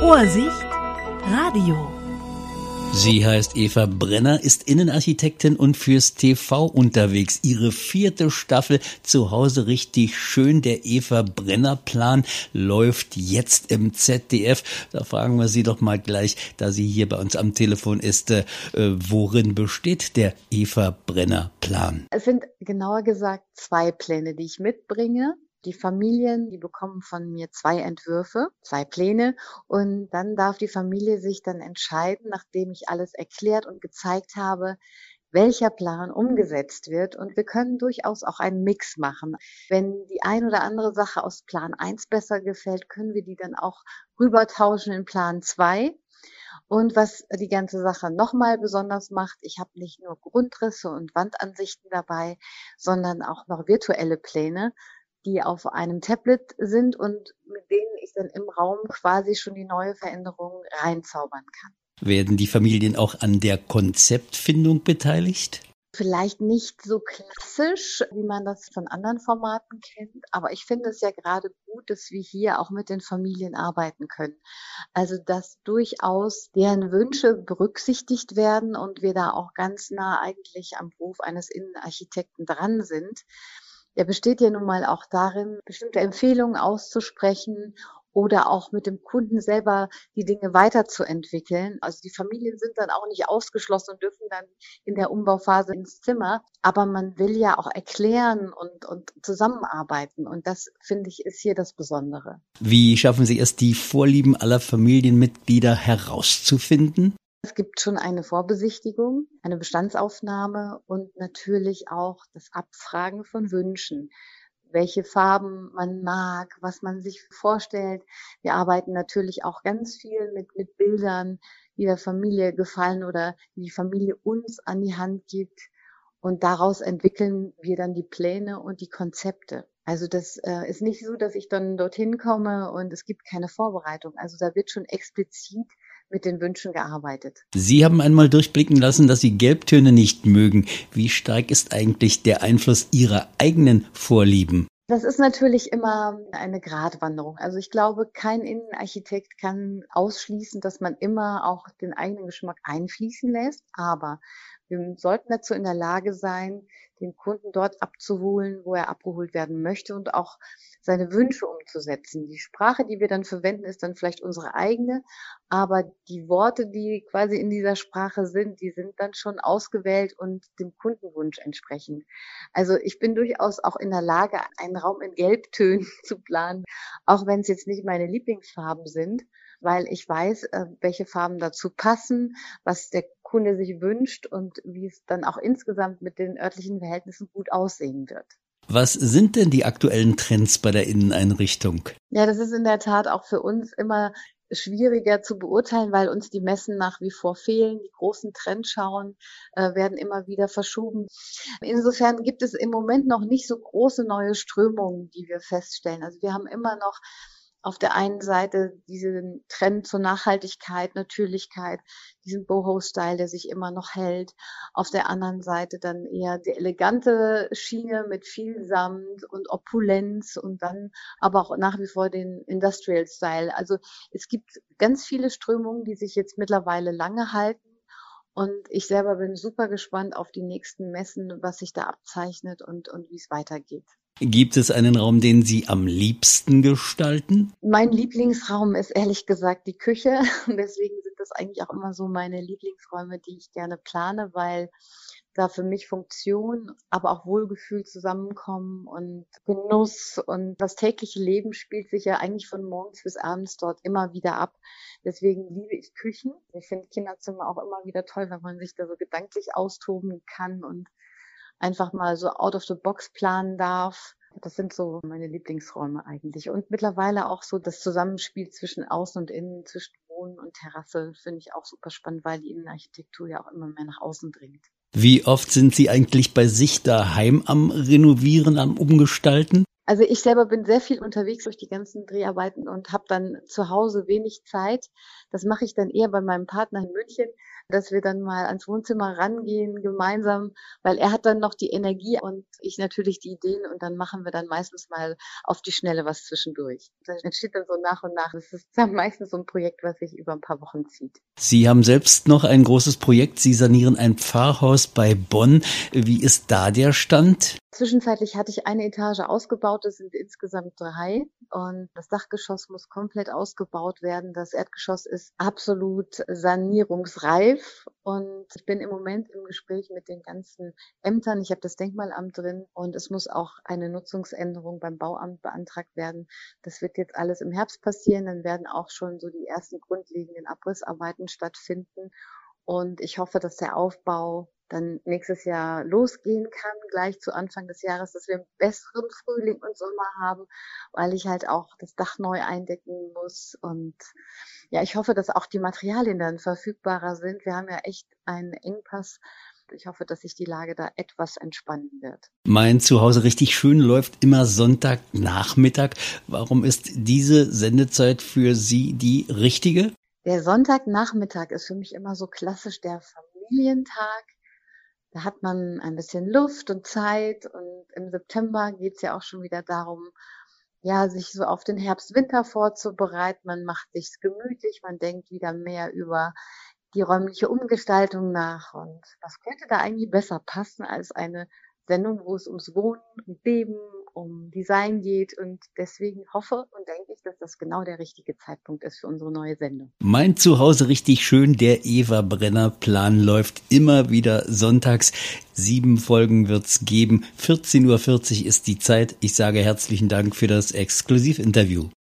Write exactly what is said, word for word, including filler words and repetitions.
Vorsicht, Radio. Sie heißt Eva Brenner, ist Innenarchitektin und fürs T V unterwegs. Ihre vierte Staffel Zu Hause richtig schön, der Eva Brenner Plan, läuft jetzt im Z D F. Da fragen wir Sie doch mal gleich, da sie hier bei uns am Telefon ist, äh, worin besteht der Eva Brenner Plan? Es sind genauer gesagt zwei Pläne, die ich mitbringe. Die Familien, die bekommen von mir zwei Entwürfe, zwei Pläne, und dann darf die Familie sich dann entscheiden, nachdem ich alles erklärt und gezeigt habe, welcher Plan umgesetzt wird. Und wir können durchaus auch einen Mix machen. Wenn die ein oder andere Sache aus Plan eins besser gefällt, können wir die dann auch rübertauschen in Plan zwei. Und was die ganze Sache nochmal besonders macht, ich habe nicht nur Grundrisse und Wandansichten dabei, sondern auch noch virtuelle Pläne, die auf einem Tablet sind und mit denen ich dann im Raum quasi schon die neue Veränderung reinzaubern kann. Werden die Familien auch an der Konzeptfindung beteiligt? Vielleicht nicht so klassisch, wie man das von anderen Formaten kennt, aber ich finde es ja gerade gut, dass wir hier auch mit den Familien arbeiten können. Also dass durchaus deren Wünsche berücksichtigt werden und wir da auch ganz nah eigentlich am Beruf eines Innenarchitekten dran sind. Der besteht ja nun mal auch darin, bestimmte Empfehlungen auszusprechen oder auch mit dem Kunden selber die Dinge weiterzuentwickeln. Also die Familien sind dann auch nicht ausgeschlossen und dürfen dann in der Umbauphase ins Zimmer. Aber man will ja auch erklären und, und zusammenarbeiten. Und das, finde ich, ist hier das Besondere. Wie schaffen Sie es, die Vorlieben aller Familienmitglieder herauszufinden? Es gibt schon eine Vorbesichtigung, eine Bestandsaufnahme und natürlich auch das Abfragen von Wünschen. Welche Farben man mag, was man sich vorstellt. Wir arbeiten natürlich auch ganz viel mit, mit Bildern, die der Familie gefallen oder die die Familie uns an die Hand gibt. Und daraus entwickeln wir dann die Pläne und die Konzepte. Also das äh, ist nicht so, dass ich dann dorthin komme und es gibt keine Vorbereitung. Also da wird schon explizit mit den Wünschen gearbeitet. Sie haben einmal durchblicken lassen, dass Sie Gelbtöne nicht mögen. Wie stark ist eigentlich der Einfluss Ihrer eigenen Vorlieben? Das ist natürlich immer eine Gratwanderung. Also ich glaube, kein Innenarchitekt kann ausschließen, dass man immer auch den eigenen Geschmack einfließen lässt. Aber wir sollten dazu in der Lage sein, den Kunden dort abzuholen, wo er abgeholt werden möchte und auch seine Wünsche umzusetzen. Die Sprache, die wir dann verwenden, ist dann vielleicht unsere eigene, aber die Worte, die quasi in dieser Sprache sind, die sind dann schon ausgewählt und dem Kundenwunsch entsprechend. Also ich bin durchaus auch in der Lage, einen Raum in Gelbtönen zu planen, auch wenn es jetzt nicht meine Lieblingsfarben sind, weil ich weiß, welche Farben dazu passen, was der Kunde sich wünscht und wie es dann auch insgesamt mit den örtlichen Verhältnissen gut aussehen wird. Was sind denn die aktuellen Trends bei der Inneneinrichtung? Ja, das ist in der Tat auch für uns immer schwieriger zu beurteilen, weil uns die Messen nach wie vor fehlen. Die großen Trendschauen äh, werden immer wieder verschoben. Insofern gibt es im Moment noch nicht so große neue Strömungen, die wir feststellen. Also wir haben immer noch auf der einen Seite diesen Trend zur Nachhaltigkeit, Natürlichkeit, diesen Boho-Style, der sich immer noch hält. Auf der anderen Seite dann eher die elegante Schiene mit viel Samt und Opulenz und dann aber auch nach wie vor den Industrial-Style. Also es gibt ganz viele Strömungen, die sich jetzt mittlerweile lange halten. Und ich selber bin super gespannt auf die nächsten Messen, was sich da abzeichnet und, und wie es weitergeht. Gibt es einen Raum, den Sie am liebsten gestalten? Mein Lieblingsraum ist ehrlich gesagt die Küche. Deswegen sind das eigentlich auch immer so meine Lieblingsräume, die ich gerne plane, weil da für mich Funktion, aber auch Wohlgefühl zusammenkommen und Genuss. Und das tägliche Leben spielt sich ja eigentlich von morgens bis abends dort immer wieder ab. Deswegen liebe ich Küchen. Ich finde Kinderzimmer auch immer wieder toll, wenn man sich da so gedanklich austoben kann und einfach mal so out of the box planen darf. Das sind so meine Lieblingsräume eigentlich. Und mittlerweile auch so das Zusammenspiel zwischen Außen und Innen, zwischen Wohnen und Terrasse finde ich auch super spannend, weil die Innenarchitektur ja auch immer mehr nach außen dringt. Wie oft sind Sie eigentlich bei sich daheim am Renovieren, am Umgestalten? Also ich selber bin sehr viel unterwegs durch die ganzen Dreharbeiten und habe dann zu Hause wenig Zeit. Das mache ich dann eher bei meinem Partner in München. dass wir dann mal ans Wohnzimmer rangehen gemeinsam, weil er hat dann noch die Energie und ich natürlich die Ideen und dann machen wir dann meistens mal auf die Schnelle was zwischendurch. Das entsteht dann so nach und nach. Das ist dann meistens so ein Projekt, was sich über ein paar Wochen zieht. Sie haben selbst noch ein großes Projekt. Sie sanieren ein Pfarrhaus bei Bonn. Wie ist da der Stand? Zwischenzeitlich hatte ich eine Etage ausgebaut, es sind insgesamt drei und das Dachgeschoss muss komplett ausgebaut werden. Das Erdgeschoss ist absolut sanierungsreif und ich bin im Moment im Gespräch mit den ganzen Ämtern. Ich habe das Denkmalamt drin und es muss auch eine Nutzungsänderung beim Bauamt beantragt werden. Das wird jetzt alles im Herbst passieren, dann werden auch schon so die ersten grundlegenden Abrissarbeiten stattfinden und ich hoffe, dass der Aufbau dann nächstes Jahr losgehen kann, gleich zu Anfang des Jahres, dass wir einen besseren Frühling und Sommer haben, weil ich halt auch das Dach neu eindecken muss. Und ja, ich hoffe, dass auch die Materialien dann verfügbarer sind. Wir haben ja echt einen Engpass. Ich hoffe, dass sich die Lage da etwas entspannen wird. Mein Zuhause richtig schön läuft immer Sonntagnachmittag. Warum ist diese Sendezeit für Sie die richtige? Der Sonntagnachmittag ist für mich immer so klassisch der Familientag. Da hat man ein bisschen Luft und Zeit und im September geht's ja auch schon wieder darum, ja, sich so auf den Herbst-Winter vorzubereiten. Man macht sich's gemütlich, man denkt wieder mehr über die räumliche Umgestaltung nach. Und was könnte da eigentlich besser passen als eine Sendung, wo es ums Wohnen und Leben, um Design geht und deswegen hoffe und denke ich, dass das genau der richtige Zeitpunkt ist für unsere neue Sendung. Mein Zuhause richtig schön, der Eva Brenner Plan läuft immer wieder sonntags. Sieben Folgen wird's geben. vierzehn Uhr vierzig ist die Zeit. Ich sage herzlichen Dank für das Exklusivinterview.